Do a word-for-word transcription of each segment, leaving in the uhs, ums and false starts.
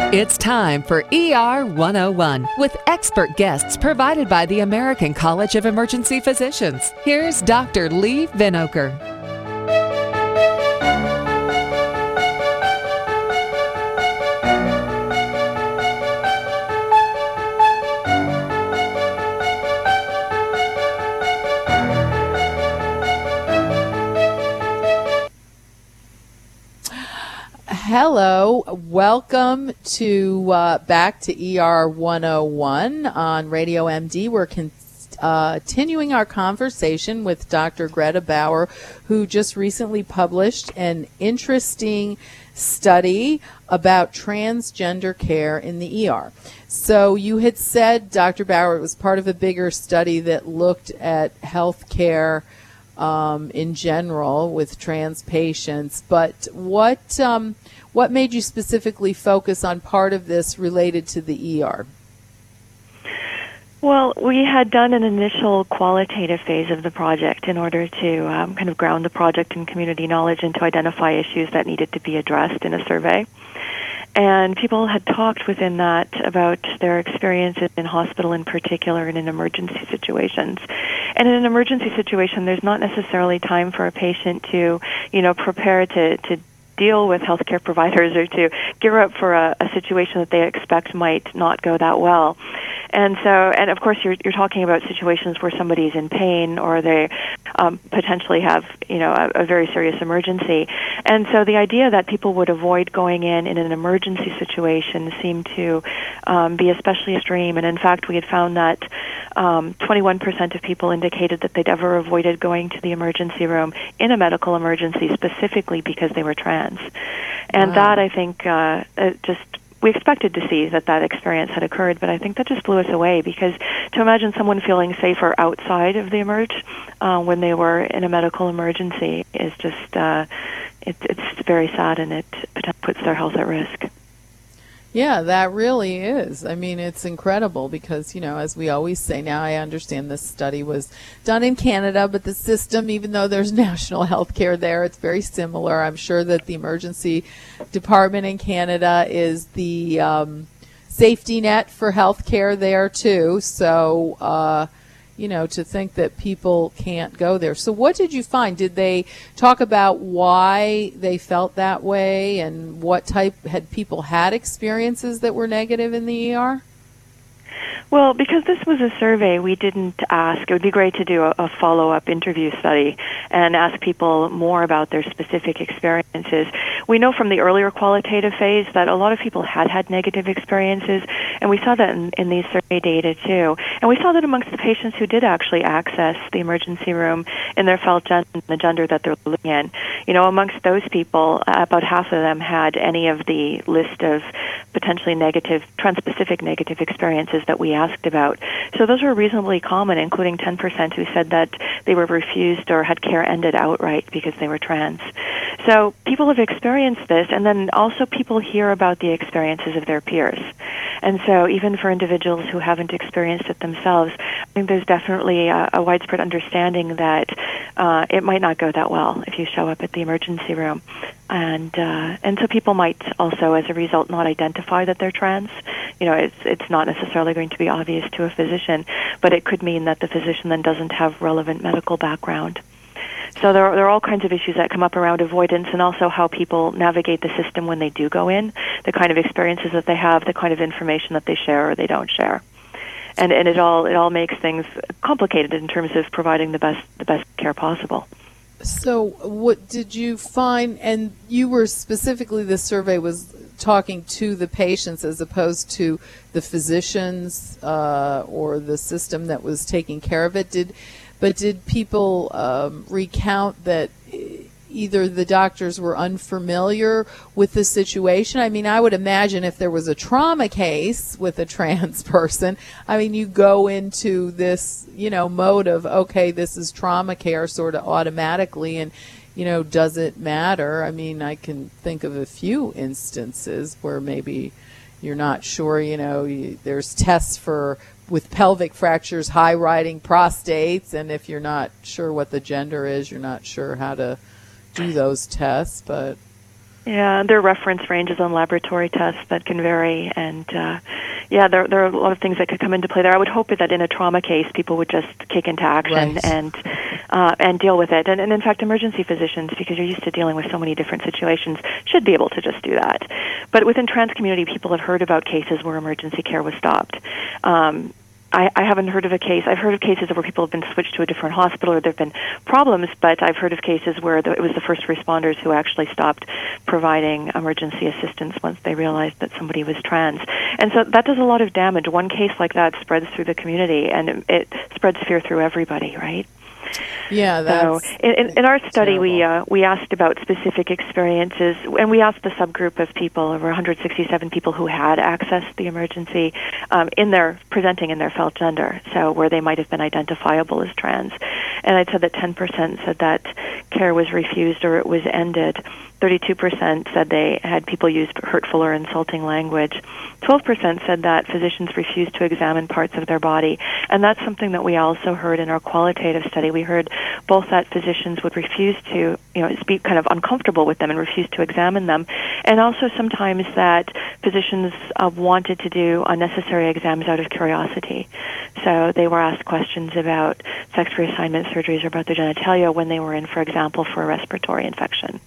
It's time for E R one oh one with expert guests provided by the American College of Emergency Physicians. Here's Doctor Lee Vinokur. Hello, welcome to uh, back to E R one oh one on Radio M D. We're con- uh, continuing our conversation with Doctor Greta Bauer, who just recently published an interesting study about transgender care in the E R. So you had said, Doctor Bauer, it was part of a bigger study that looked at health care um, in general with trans patients, but what um, what made you specifically focus on part of this related to the E R? Well, we had done an initial qualitative phase of the project in order to um, kind of ground the project in community knowledge and to identify issues that needed to be addressed in a survey. And people had talked within that about their experiences in hospital in particular and in emergency situations. And in an emergency situation, there's not necessarily time for a patient to, you know, prepare to, to deal with healthcare providers or to gear up for a, a situation that they expect might not go that well. And so, and of course, you're you're talking about situations where somebody's in pain or they um, potentially have, you know, a, a very serious emergency. And so, the idea that people would avoid going in in an emergency situation seemed to um, be especially extreme. And in fact, we had found that um, twenty-one percent of people indicated that they'd ever avoided going to the emergency room in a medical emergency specifically because they were trans. And wow. that, I think, uh, it just. We expected to see that that experience had occurred, but I think that just blew us away because to imagine someone feeling safer outside of the emerge uh, when they were in a medical emergency is just, uh, it, it's very sad and it puts their health at risk. Yeah, that really is. I mean, it's incredible because, you know, as we always say, now I understand this study was done in Canada, but the system, even though there's national health care there, it's very similar. I'm sure that the emergency department in Canada is the um, safety net for health care there, too. So, uh, you know, to think that people can't go there. So what did you find? Did they talk about why they felt that way and what type, had people had experiences that were negative in the E R? Well, because this was a survey, we didn't ask. It would be great to do a, a follow-up interview study and ask people more about their specific experiences. We know from the earlier qualitative phase that a lot of people had had negative experiences, and we saw that in, in these survey data too. And we saw that amongst the patients who did actually access the emergency room in their felt gender, the gender that they're living in. You know, amongst those people, about half of them had any of the list of potentially negative, trans-specific negative experiences that we asked about. So those were reasonably common, including ten percent who said that they were refused or had care ended outright because they were trans. So people have experienced this, and then also people hear about the experiences of their peers. And so even for individuals who haven't experienced it themselves, I think there's definitely a, a widespread understanding that uh, it might not go that well if you show up at the emergency room. And uh, and so people might also, as a result, not identify that they're trans. You know, it's it's not necessarily going to be obvious to a physician, but it could mean that the physician then doesn't have relevant medical background. So there are, there are all kinds of issues that come up around avoidance and also how people navigate the system when they do go in, the kind of experiences that they have, the kind of information that they share or they don't share. And and it all it all makes things complicated in terms of providing the best the best care possible. So what did you find, and you were specifically, the survey was talking to the patients as opposed to the physicians uh, or the system that was taking care of it. Did, but did people um, recount that either the doctors were unfamiliar with the situation? I mean, I would imagine if there was a trauma case with a trans person, I mean, you go into this, you know, mode of, okay, this is trauma care sort of automatically, and, you know, does it matter? I mean, I can think of a few instances where maybe you're not sure, you know, you, there's tests for, with pelvic fractures, high riding prostates, and if you're not sure what the gender is, you're not sure how to do those tests, but Yeah, there are reference ranges on laboratory tests that can vary, and uh, yeah, there there are a lot of things that could come into play there. I would hope that in a trauma case, people would just kick into action Right. and uh, and deal with it. And, and in fact, emergency physicians, because you're used to dealing with so many different situations, should be able to just do that. But within trans community, people have heard about cases where emergency care was stopped. Um, I, I haven't heard of a case. I've heard of cases where people have been switched to a different hospital or there have been problems, but I've heard of cases where the, it was the first responders who actually stopped providing emergency assistance once they realized that somebody was trans. And so that does a lot of damage. One case like that spreads through the community, and it, it spreads fear through everybody, right? Yeah, that's so in, in, in our study, terrible. we uh, we asked about specific experiences, and we asked the subgroup of people, over one hundred sixty-seven people who had accessed the emergency um, in their presenting in their felt gender, so where they might have been identifiable as trans. And I'd said that ten percent said that care was refused or it was ended. thirty-two percent said they had people use hurtful or insulting language. twelve percent said that physicians refused to examine parts of their body. And that's something that we also heard in our qualitative study. We heard both that physicians would refuse to, you know, be kind of uncomfortable with them and refuse to examine them, and also sometimes that physicians uh, wanted to do unnecessary exams out of curiosity. So they were asked questions about sex reassignment surgeries or about their genitalia when they were in, for example, for a respiratory infection.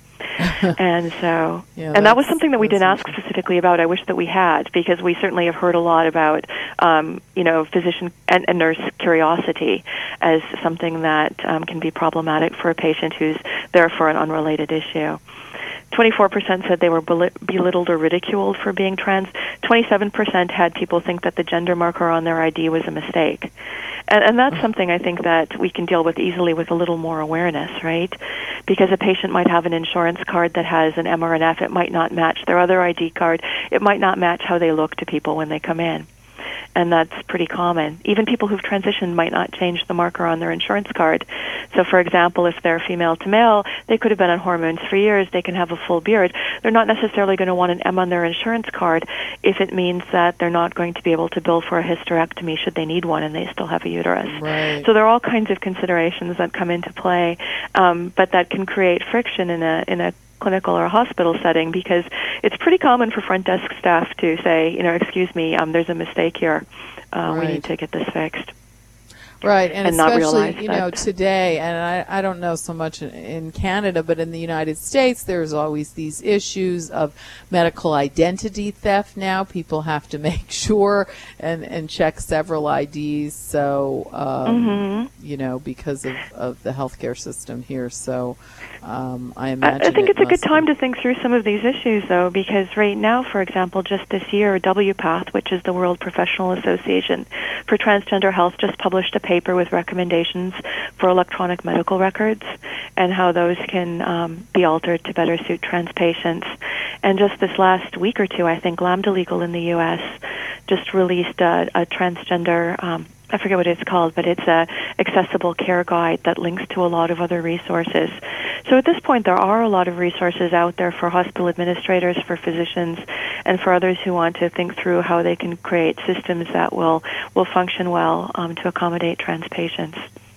and so, yeah, and that was something that we didn't ask specifically about. I wish that we had, because we certainly have heard a lot about, um, you know, physician and, and nurse curiosity as something that um, can be problematic for a patient who's there for an unrelated issue. twenty-four percent said they were belittled or ridiculed for being trans. twenty-seven percent had people think that the gender marker on their I D was a mistake. And, and that's something I think that we can deal with easily with a little more awareness, right? Because a patient might have an insurance card that has an M or an F. It might not match their other I D card. It might not match how they look to people when they come in. And that's pretty common. Even people who've transitioned might not change the marker on their insurance card. So, for example, if they're female to male, they could have been on hormones for years. They can have a full beard. They're not necessarily going to want an M on their insurance card if it means that they're not going to be able to bill for a hysterectomy should they need one and they still have a uterus. Right. So there are all kinds of considerations that come into play, um, but that can create friction in a in a clinical or a hospital setting, because it's pretty common for front desk staff to say, you know, excuse me, um, there's a mistake here. Uh, right. We need to get this fixed. Right, and, and not especially, realize you that. know, today, and I, I don't know so much in, in Canada, but in the United States, there's always these issues of medical identity theft now. People have to make sure and, and check several I Ds, so, um, mm-hmm. you know, because of, of the healthcare system here. So um, I imagine I think it it's a good must time be. to think through some of these issues, though, because right now, for example, just this year, W PATH, which is the World Professional Association for Transgender Health, just published a paper with recommendations for electronic medical records and how those can um, be altered to better suit trans patients. And just this last week or two, I think Lambda Legal in the U S just released a, a transgender um, I forget what it's called, but it's a accessible care guide that links to a lot of other resources. So at this point, there are a lot of resources out there for hospital administrators, for physicians, and for others who want to think through how they can create systems that will, will function well um, to accommodate trans patients.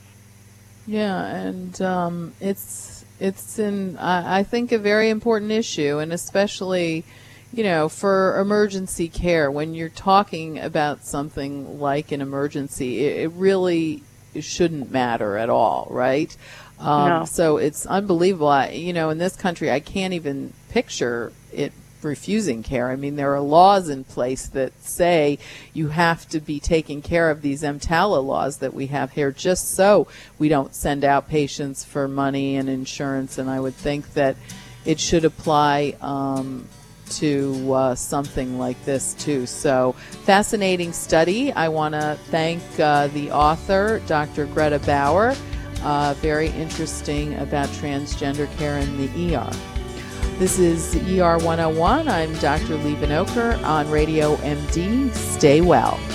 Yeah, and um, it's it's in I, I think a very important issue, and especially, you know, for emergency care, when you're talking about something like an emergency, it, it really shouldn't matter at all, right? Um, no. So it's unbelievable. I, you know, in this country, I can't even picture it refusing care. I mean, there are laws in place that say you have to be taking care of these EMTALA laws that we have here just so we don't send out patients for money and insurance, and I would think that it should apply um, to uh, something like this too. So, fascinating study. I want to thank uh, the author, Doctor Greta Bauer. Uh, very interesting about transgender care in the E R. This is E R one oh one. I'm Doctor Lee Vanoker on Radio M D. Stay well.